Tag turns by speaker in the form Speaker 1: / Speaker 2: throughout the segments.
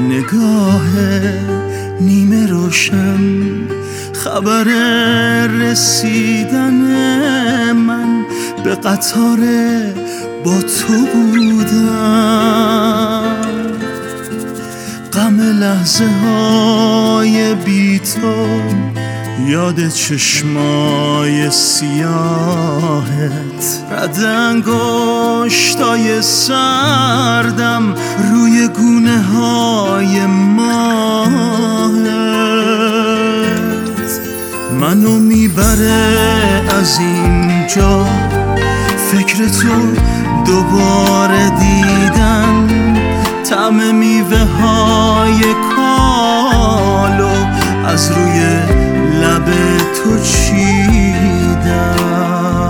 Speaker 1: نگاه نیمه روشن خبر رسیدن من به قطار با تو بودم. غم لحظه های بی تو، یاد چشمای سیاهت، رد انگشتای سردم روی گونه های ماهت. منو میبره از اینجا فکر تو دوباره دیدن، طعم میوه های کالو از روی لب تو چیدم.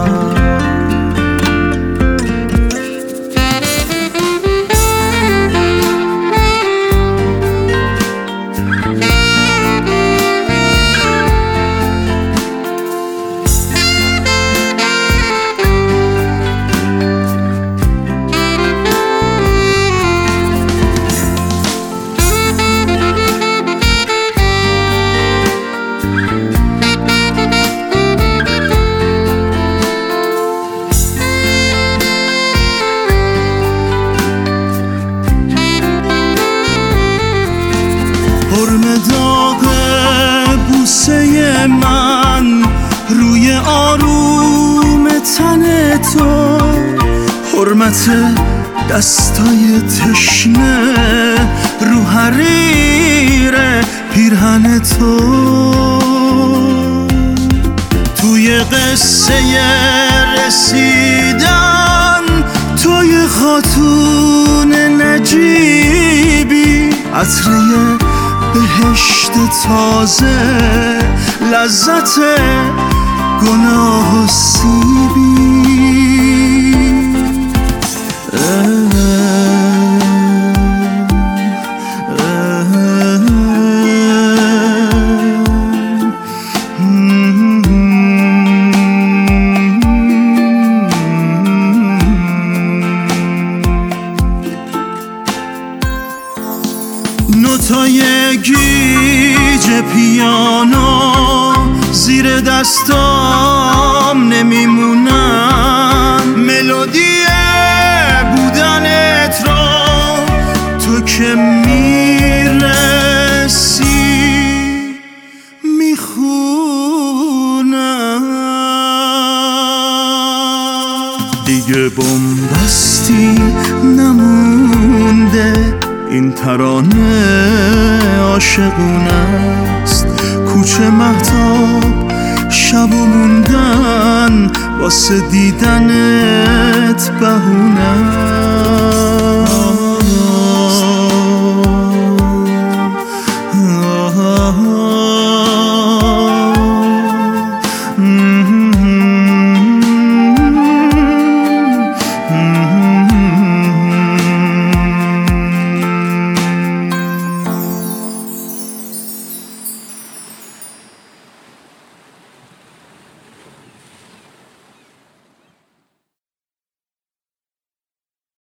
Speaker 1: حرم داغ بوسه من روی آروم تن تو، حرمت دستای تشنه رو حریر پیرهن تو. توی قصه رسیدن توی خاتون نجیبی، عطره بهشت تازه، لذت گناه و سیبی. نوتای گیج پیانو زیر دستام نمیمونن، ملودی بودنت را تو که میرسی میخونم. دیگه بنبستی نمونده، این ترانه عاشقونه است. کوچه مهتاب شب و موندن واسه دیدنت بهونه.